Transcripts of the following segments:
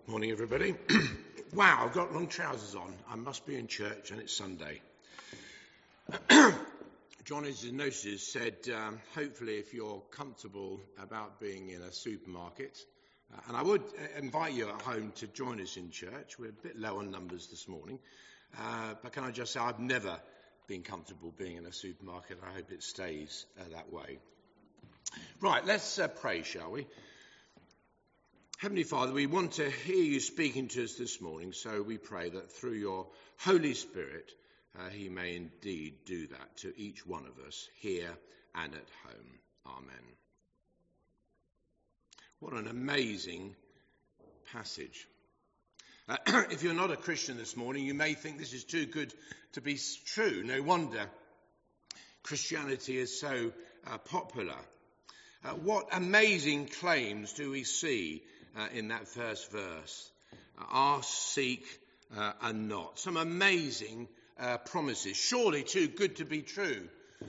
Morning, everybody. Wow, I've got long trousers on. I must be in church, and it's Sunday. John, as his notices, said, hopefully if you're comfortable about being in a supermarket, and I would invite you at home to join us in church. We're a bit low on numbers this morning, but can I just say I've never been comfortable being in a supermarket. I hope it stays that way. Right, let's pray, shall we? Heavenly Father, we want to hear you speaking to us this morning, so we pray that through your Holy Spirit, he may indeed do that to each one of us here and at home. Amen. What an amazing passage. If you're not a Christian this morning, you may think this is too good to be true. No wonder Christianity is so popular. What amazing claims do we see in that first verse? Ask, seek, and knock. Some amazing promises, surely too good to be true.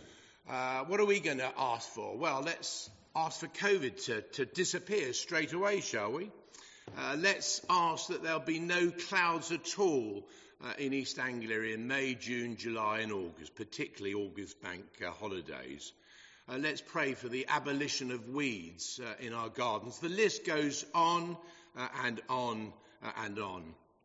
What are we going to ask for? Well, let's ask for COVID to disappear straight away, shall we? Let's ask that there'll be no clouds at all in East Anglia in May, June, July and August, particularly August bank holidays. Let's pray for the abolition of weeds in our gardens. The list goes on and on and on.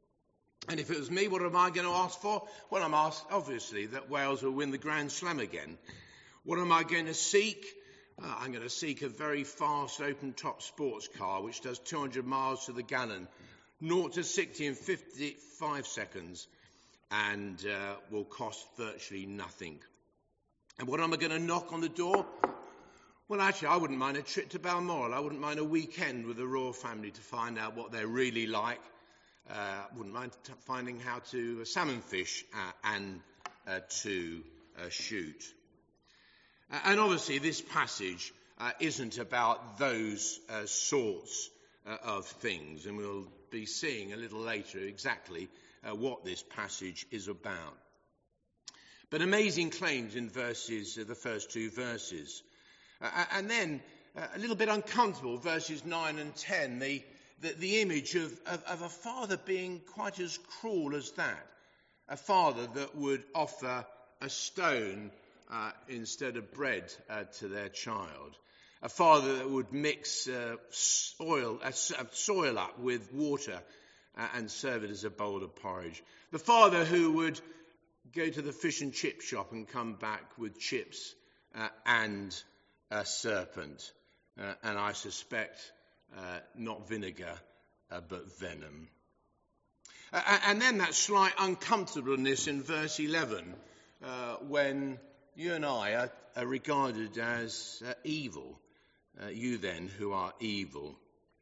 And if it was me, what am I going to ask for? Well, I'm asked, obviously, that Wales will win the Grand Slam again. What am I going to seek? I'm going to seek a very fast open-top sports car which does 200 miles to the gallon, 0 to 60 in 55 seconds, and will cost virtually nothing. And what am I going to knock on the door? Well, actually, I wouldn't mind a trip to Balmoral. I wouldn't mind a weekend with the royal family to find out what they're really like. Wouldn't mind finding how to salmon fish and to shoot. And obviously, this passage isn't about those sorts of things. And we'll be seeing a little later exactly what this passage is about. But amazing claims in the first two verses. And then a little bit uncomfortable, verses 9 and 10, the image of a father being quite as cruel as that. A father that would offer a stone instead of bread to their child. A father that would mix soil up with water and serve it as a bowl of porridge. The father who would go to the fish and chip shop and come back with chips and a serpent. And I suspect not vinegar, but venom. And then that slight uncomfortableness in verse 11, when you and I are regarded as evil. You then who are evil.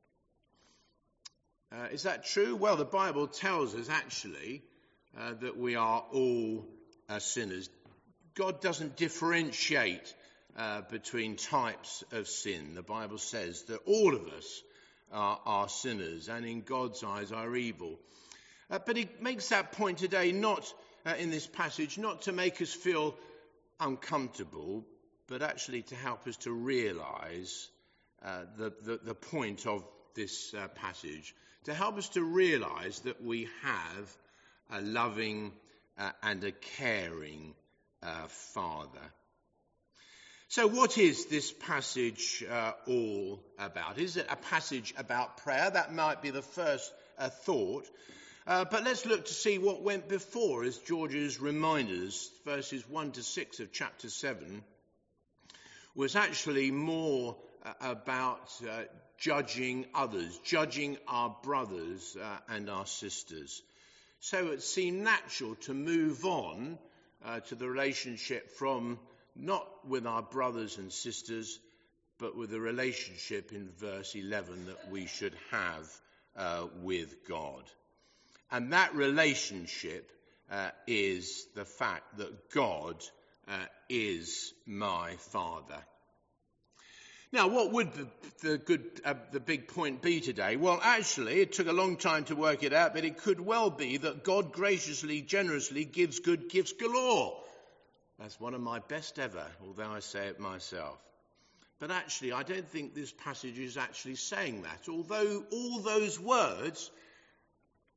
Is that true? Well, the Bible tells us actually that we are all sinners. God doesn't differentiate between types of sin. The Bible says that all of us are sinners and in God's eyes are evil. But he makes that point today not in this passage, not to make us feel uncomfortable, but actually to help us to realise the point of this passage, to help us to realise that we have a loving and a caring Father. So what is this passage all about? Is it a passage about prayer? That might be the first thought. But let's look to see what went before, as George's reminders, verses 1 to 6 of chapter 7, was actually more about judging others, judging our brothers and our sisters. So it seemed natural to move on to the relationship from not with our brothers and sisters, but with the relationship in verse 11 that we should have with God. And that relationship is the fact that God is my Father. Now, what would the big point be today? Well, actually, it took a long time to work it out, but it could well be that God graciously, generously gives good gifts galore. That's one of my best ever, although I say it myself. But actually, I don't think this passage is actually saying that. Although all those words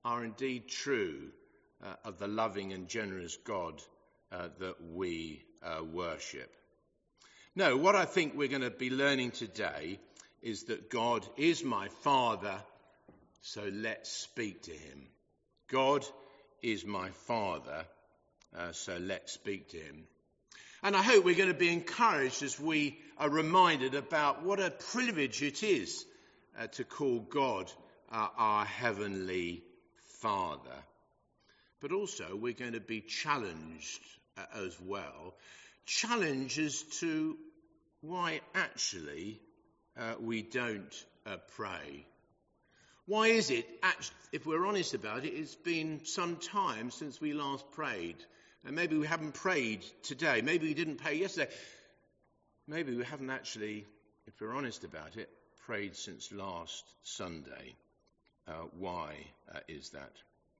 are indeed true of the loving and generous God that we worship. No, what I think we're going to be learning today is that God is my Father, so let's speak to him. God is my Father, so let's speak to him. And I hope we're going to be encouraged as we are reminded about what a privilege it is to call God our Heavenly Father. But also we're going to be challenged as well. Challenged as to why actually we don't pray. Why is it, if we're honest about it, it's been some time since we last prayed. And maybe we haven't prayed today. Maybe we didn't pray yesterday. Maybe we haven't actually, if we're honest about it, prayed since last Sunday. Why is that?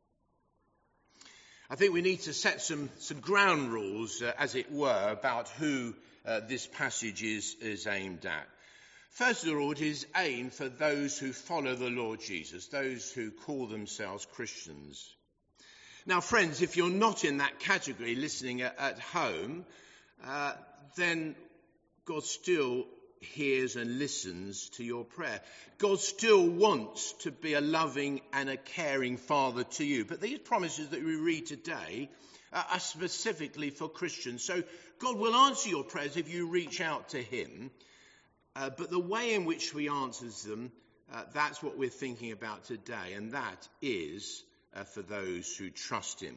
I think we need to set some ground rules, as it were, about who this passage is aimed at. First of all, it is aimed for those who follow the Lord Jesus, those who call themselves Christians. Now, friends, if you're not in that category listening at home, then God still hears and listens to your prayer. God still wants to be a loving and a caring Father to you. But these promises that we read today are specifically for Christians. So God will answer your prayers if you reach out to him. But the way in which we answer them, that's what we're thinking about today. And that is for those who trust him.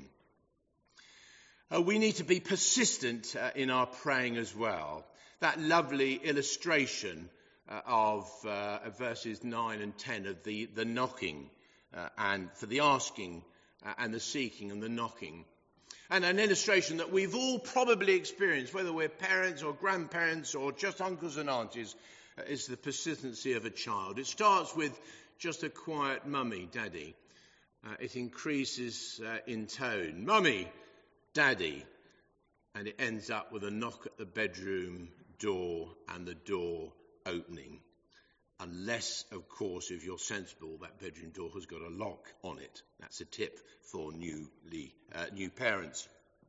We need to be persistent in our praying as well. That lovely illustration of verses 9 and 10 of the knocking and for the asking and the seeking and the knocking. And an illustration that we've all probably experienced, whether we're parents or grandparents or just uncles and aunties, is the persistency of a child. It starts with just a quiet mummy, daddy. It increases in tone, mummy, daddy. And it ends up with a knock at the bedroom door and the door opening. Unless, of course, if you're sensible, that bedroom door has got a lock on it. That's a tip for new parents.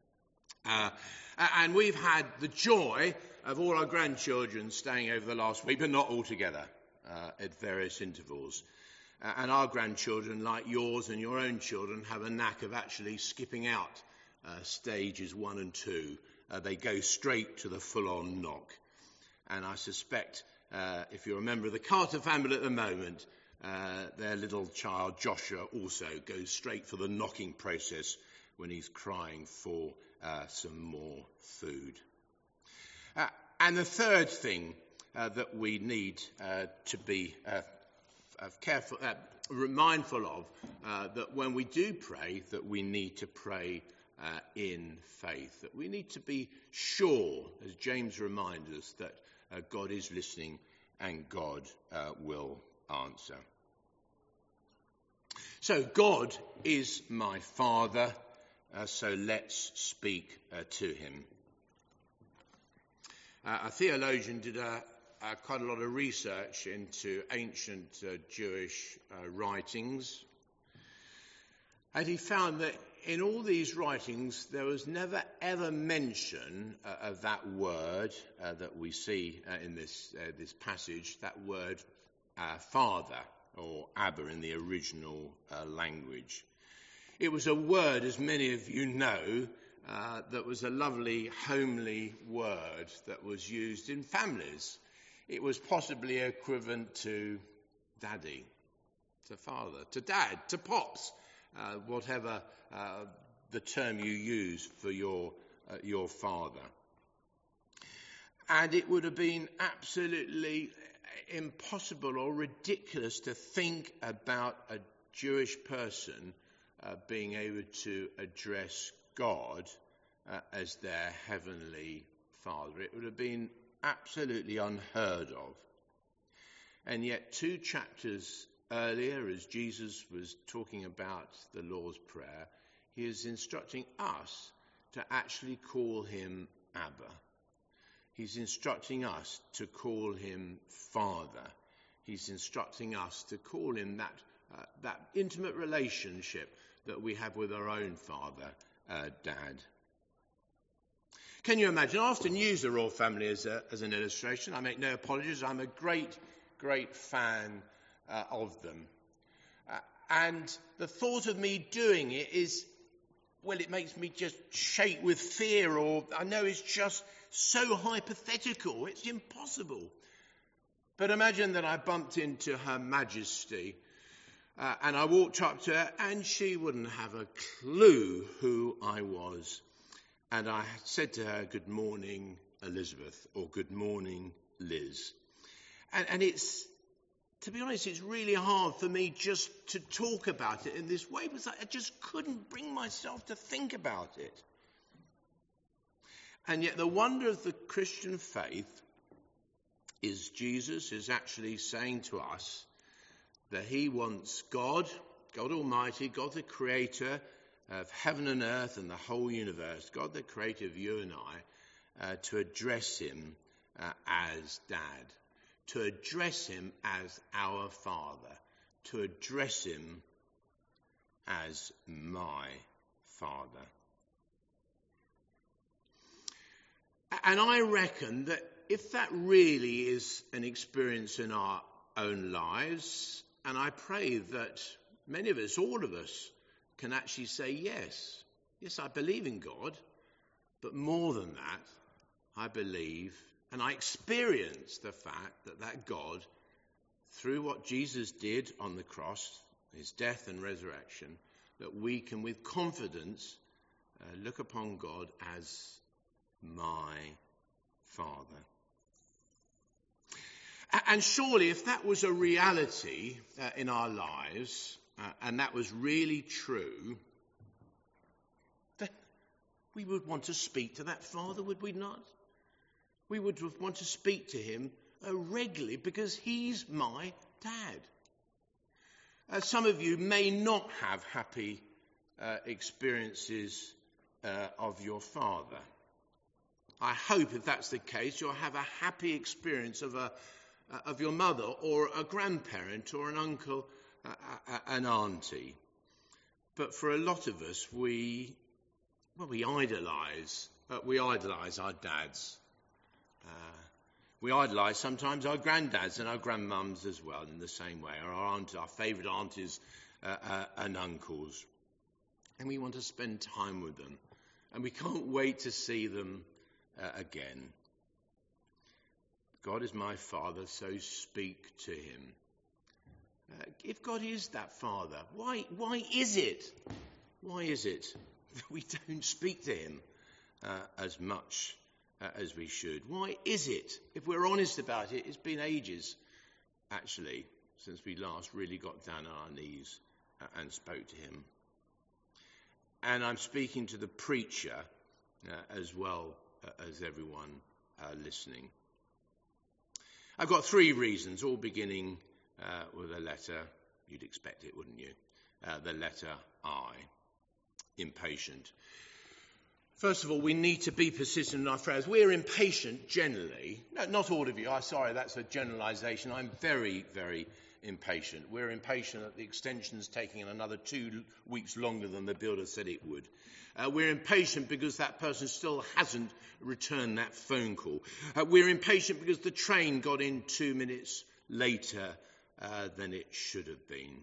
And we've had the joy of all our grandchildren staying over the last week, but not all together, at various intervals. And our grandchildren, like yours and your own children, have a knack of actually skipping out stages 1 and 2. They go straight to the full-on knock. And I suspect, if you're a member of the Carter family at the moment, their little child, Joshua, also goes straight for the knocking process when he's crying for some more food. And the third thing that we need to be careful, mindful of, that when we do pray, that we need to pray in faith, that we need to be sure, as James reminds us, that God is listening and God will answer. So God is my Father, so let's speak to him. A theologian did quite a lot of research into ancient Jewish writings, and he found that in all these writings there was never ever mention of that word that we see in this passage, that word Father, or Abba in the original language. It was a word, as many of you know, that was a lovely, homely word that was used in families. It was possibly equivalent to daddy, to father, to dad, to pops, whatever the term you use for your father. And it would have been absolutely impossible or ridiculous to think about a Jewish person being able to address God as their heavenly Father. It would have been absolutely unheard of. And yet 2 chapters earlier, as Jesus was talking about the Lord's Prayer, he is instructing us to actually call him Abba. He's instructing us to call him Father. He's instructing us to call him that that intimate relationship that we have with our own father, Dad. Can you imagine? I often use the royal family as an illustration. I make no apologies. I'm a great, great fan of them. And the thought of me doing it is, well, it makes me just shake with fear, or I know it's just so hypothetical. It's impossible. But imagine that I bumped into Her Majesty and I walked up to her and she wouldn't have a clue who I was. And I said to her, "Good morning, Elizabeth," or "Good morning, Liz." And it's, to be honest, it's really hard for me just to talk about it in this way because I just couldn't bring myself to think about it. And yet the wonder of the Christian faith is Jesus is actually saying to us that he wants God Almighty, God the creator of heaven and earth and the whole universe, God the creator of you and I, to address him as Dad, to address him as our Father, to address him as my Father. And I reckon that if that really is an experience in our own lives, and I pray that many of us, all of us, can actually say, yes, I believe in God, but more than that, I believe and I experience the fact that God, through what Jesus did on the cross, his death and resurrection, that we can with confidence look upon God as my Father. And surely if that was a reality in our lives, and that was really true, then we would want to speak to that Father, would we not? We would want to speak to him regularly because he's my Dad. Some of you may not have happy experiences of your father. I hope if that's the case, you'll have a happy experience of your mother or a grandparent or an uncle, an auntie. But for a lot of us, we idolise our dads. We idolise sometimes our granddads and our grandmums as well in the same way, or our favourite aunties and uncles. And we want to spend time with them. And we can't wait to see them again. God is my Father, so speak to him. If God is that Father, why is it that we don't speak to him as much as we should? Why is it, if we're honest about it, it's been ages, actually, since we last really got down on our knees and spoke to him? And I'm speaking to the preacher as well as everyone listening. I've got 3 reasons, all beginning with a letter. You'd expect it, wouldn't you? The letter I. Impatient. First of all, we need to be persistent in our prayers. We're impatient generally. No, not all of you. Sorry, that's a generalisation. I'm very, very impatient. We're impatient that the extension's taking another 2 weeks longer than the builder said it would. We're impatient because that person still hasn't returned that phone call. We're impatient because the train got in 2 minutes later than it should have been.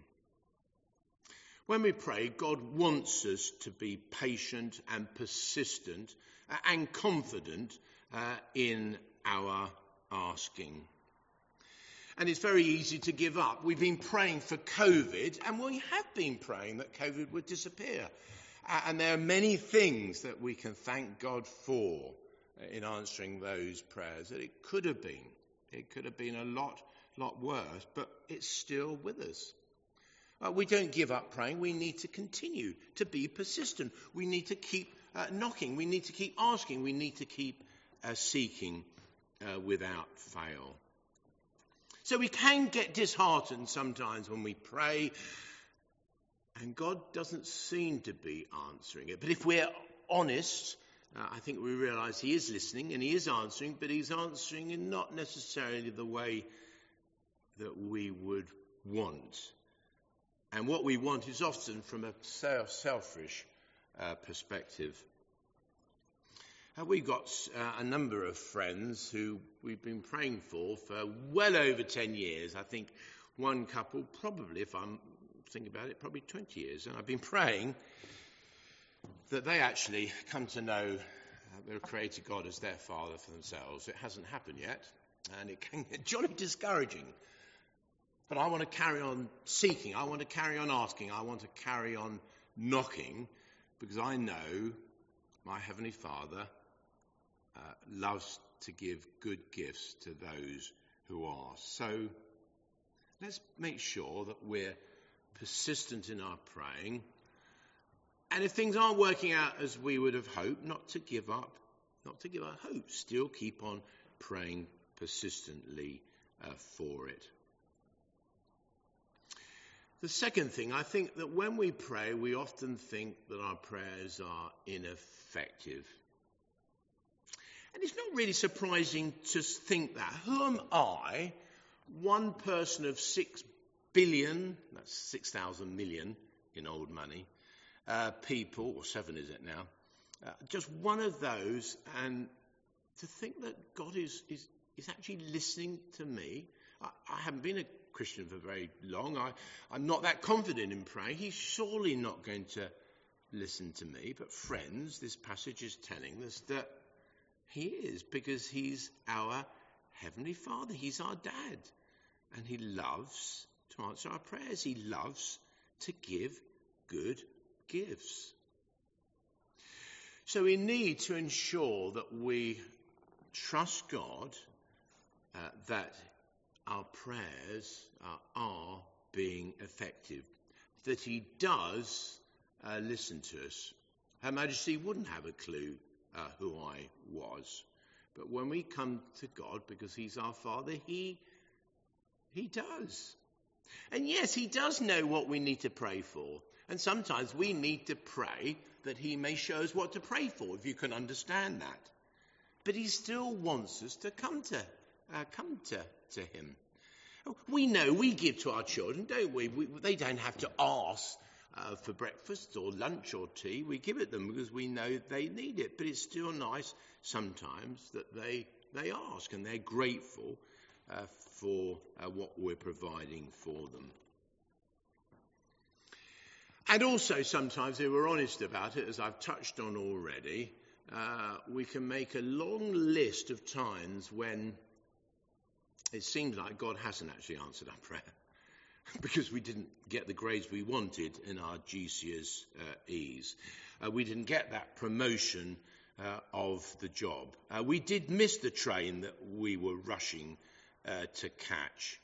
When we pray, God wants us to be patient and persistent and confident in our asking. And it's very easy to give up. We've been praying for COVID, and we have been praying that COVID would disappear. And there are many things that we can thank God for in answering those prayers. That it could have been. It could have been a lot worse, but it's still with us. We don't give up praying. We need to continue to be persistent. We need to keep knocking. We need to keep asking. We need to keep seeking without fail. So we can get disheartened sometimes when we pray and God doesn't seem to be answering it. But if we're honest, I think we realise he is listening and he is answering, but he's answering in not necessarily the way that we would want. And what we want is often from a selfish perspective. We've got a number of friends who we've been praying for well over 10 years. I think one couple, probably, if I'm thinking about it, probably 20 years. And I've been praying that they actually come to know their Creator God as their Father for themselves. It hasn't happened yet, and it can get jolly discouraging. But I want to carry on seeking. I want to carry on asking. I want to carry on knocking, because I know my Heavenly Father loves to give good gifts to those who ask. So let's make sure that we're persistent in our praying. And if things aren't working out as we would have hoped, not to give up hope. Still keep on praying persistently for it. The second thing, I think that when we pray, we often think that our prayers are ineffective. And it's not really surprising to think that. Who am I, one person of 6 billion, that's 6,000 million in old money, people, or 7 is it now, just one of those, and to think that God is actually listening to me. I haven't been a Christian for very long. I'm not that confident in praying. He's surely not going to listen to me. But friends, this passage is telling us that he is, because he's our Heavenly Father. He's our dad. And he loves to answer our prayers. He loves to give good gifts. So we need to ensure that we trust God, that our prayers are being effective, that he does listen to us. Her Majesty wouldn't have a clue who I was. But when we come to God, because he's our Father, he does. And yes, he does know what we need to pray for. And sometimes we need to pray that he may show us what to pray for, if you can understand that. But he still wants us to come to him. We know we give to our children, don't we? They don't have to ask for breakfast or lunch or tea. We give it them because we know they need it. But it's still nice sometimes that they ask and they're grateful for what we're providing for them. And also sometimes, if we're honest about it, as I've touched on already, we can make a long list of times when it seems like God hasn't actually answered our prayer because we didn't get the grades we wanted in our GCSEs. We didn't get that promotion of the job. We did miss the train that we were rushing to catch.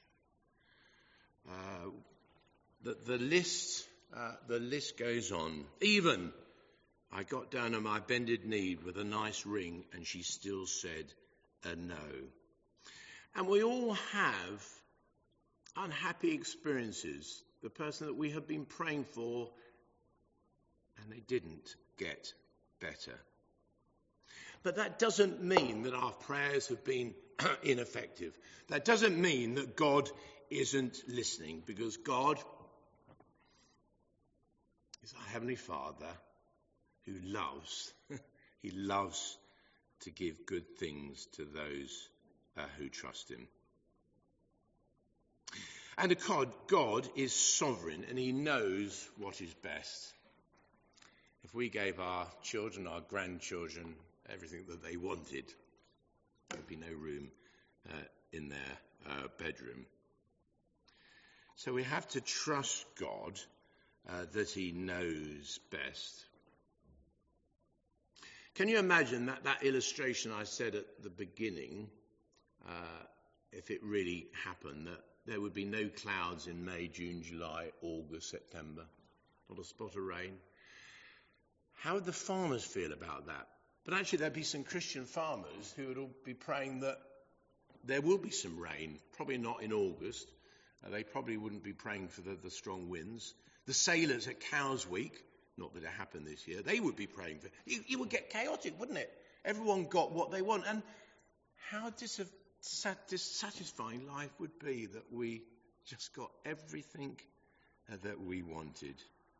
The list goes on. Even I got down on my bended knee with a nice ring and she still said no. And we all have unhappy experiences. The person that we have been praying for and they didn't get better. But that doesn't mean that our prayers have been ineffective. That doesn't mean that God isn't listening, because God is our Heavenly Father who loves, he loves to give good things to those who trust him. And God is sovereign and he knows what is best. If we gave our children, our grandchildren, everything that they wanted, there'd be no room in their bedroom. So we have to trust God that he knows best. Can you imagine that illustration I said at the beginning, if it really happened, that there would be no clouds in May, June, July, August, September, not a spot of rain? How would the farmers feel about that? But actually there'd be some Christian farmers who would all be praying that there will be some rain, probably not in August. They probably wouldn't be praying for the strong winds. The sailors at Cows Week, not that it happened this year, they would be praying for it. It would get chaotic, wouldn't it? Everyone got what they want. And how dissatisfying life would be that we just got everything that we wanted.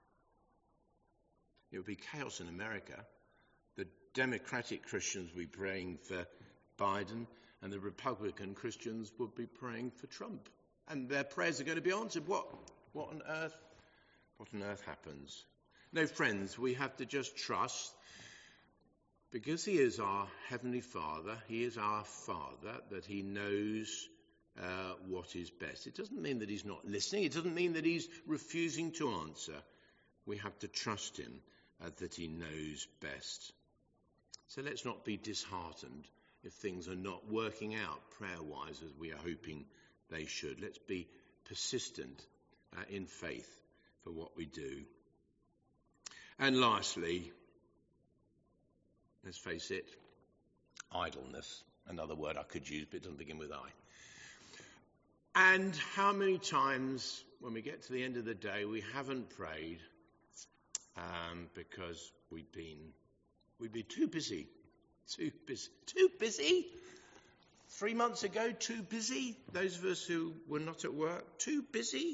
It would be chaos in America. The Democratic Christians would be praying for Biden, and the Republican Christians would be praying for Trump. And their prayers are going to be answered. What on earth happens? No, friends, we have to just trust, because he is our Heavenly Father, he is our Father, that he knows what is best. It doesn't mean that he's not listening. It doesn't mean that he's refusing to answer. We have to trust him that he knows best. So let's not be disheartened if things are not working out prayer-wise as we are hoping they should. Let's be persistent in faith for what we do. And lastly, let's face it, idleness. Another word I could use, but it doesn't begin with I. And how many times when we get to the end of the day we haven't prayed because we've been too busy. Too busy? 3 months ago, too busy? Those of us who were not at work, too busy?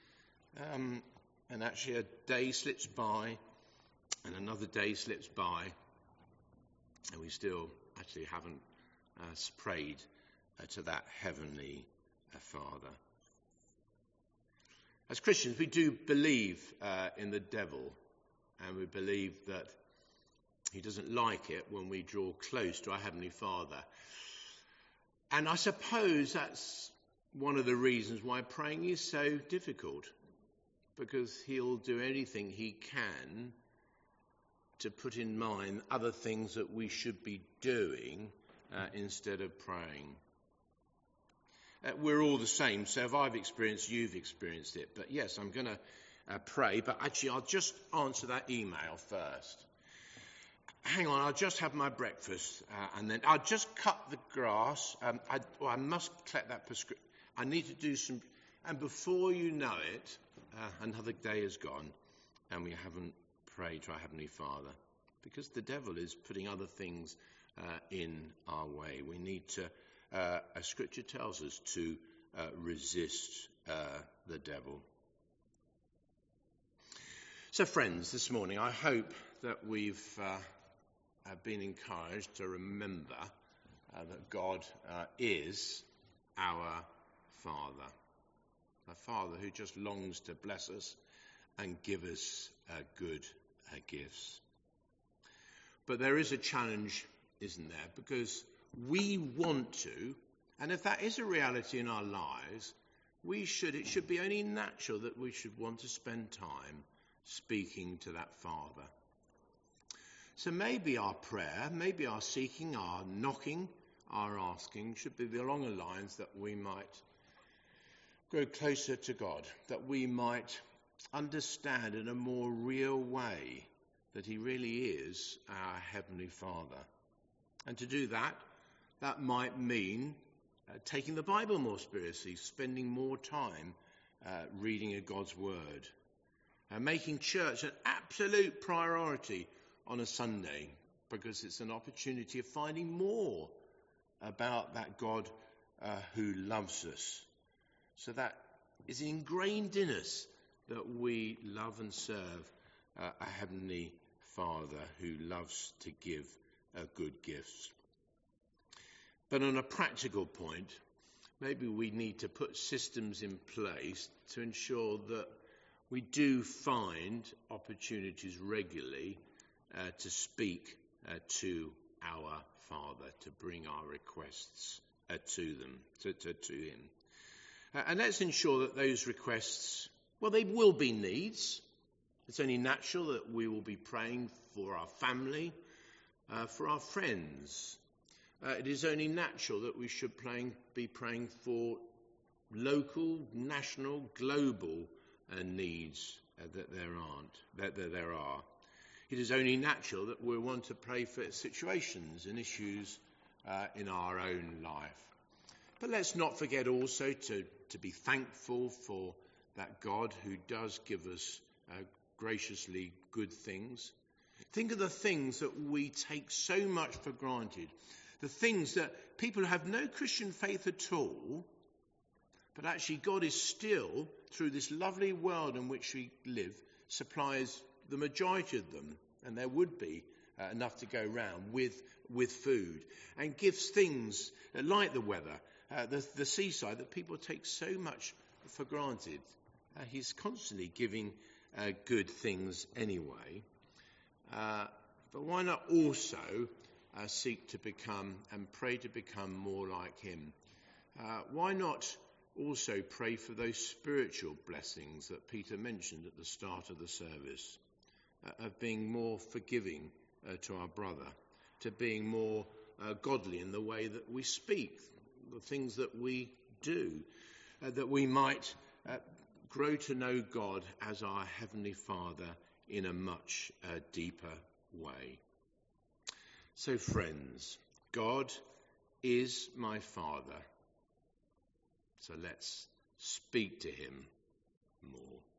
And actually a day slips by and another day slips by and we still actually haven't prayed to that Heavenly Father. As Christians, we do believe in the devil, and we believe that he doesn't like it when we draw close to our Heavenly Father. And I suppose that's one of the reasons why praying is so difficult, because he'll do anything he can to put in mind other things that we should be doing instead of praying. We're all the same, so if I've experienced, you've experienced it. But yes, I'm going to pray, but actually I'll just answer that email first. Hang on, I'll just have my breakfast, and then I'll just cut the grass. I must collect that prescription. I need to do some, and before you know it, another day is gone, and we haven't prayed to our Heavenly Father, because the devil is putting other things in our way. We need to, as Scripture tells us, to resist the devil. So friends, this morning I hope that we've been encouraged to remember that God is our Father, a Father who just longs to bless us and give us good gifts. But there is a challenge, isn't there? Because we want to, and if that is a reality in our lives, it should be only natural that we should want to spend time speaking to that Father. So maybe our prayer, maybe our seeking, our knocking, our asking should be along the lines that we might grow closer to God, that we might understand in a more real way that he really is our Heavenly Father. And to do that, that might mean taking the Bible more seriously, spending more time reading God's Word, making church an absolute priority on a Sunday, because it's an opportunity of finding more about that God who loves us. So that is ingrained in us that we love and serve a Heavenly Father who loves to give good gifts. But on a practical point, maybe we need to put systems in place to ensure that we do find opportunities regularly to speak to our Father, to bring our requests to him. And let's ensure that those requests, well, they will be needs. It's only natural that we will be praying for our family, for our friends. It is only natural that we should be praying for local, national, global needs that there are. It is only natural that we want to pray for situations and issues in our own life. But let's not forget also to be thankful for that God who does give us graciously good things. Think of the things that we take so much for granted, the things that people who have no Christian faith at all But actually God is still, through this lovely world in which we live, supplies the majority of them, and there would be enough to go round with food, and gives things like the weather, the seaside, that people take so much for granted. He's constantly giving good things anyway. But why not also seek to become and pray to become more like him? Why not also pray for those spiritual blessings that Peter mentioned at the start of the service, of being more forgiving to our brother, to being more godly in the way that we speak, the things that we do, that we might grow to know God as our Heavenly Father in a much deeper way. So friends, God is my Father. So let's speak to him more.